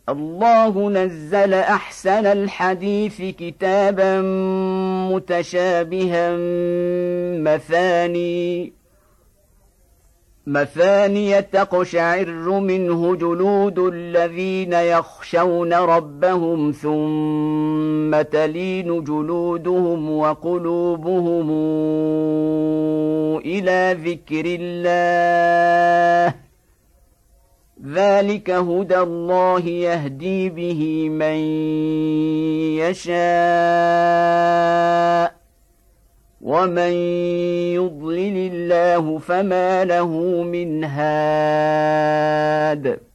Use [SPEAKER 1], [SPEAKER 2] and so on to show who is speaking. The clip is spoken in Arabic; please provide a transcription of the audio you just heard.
[SPEAKER 1] الله نزل أحسن الحديث كتابا متشابها مثانية تقشعر منه جلود الذين يخشون ربهم ثم تلين جلودهم وقلوبهم إلى ذكر الله ذلك هدى الله يهدي به من يشاء ومن يضلل الله فما له من هاد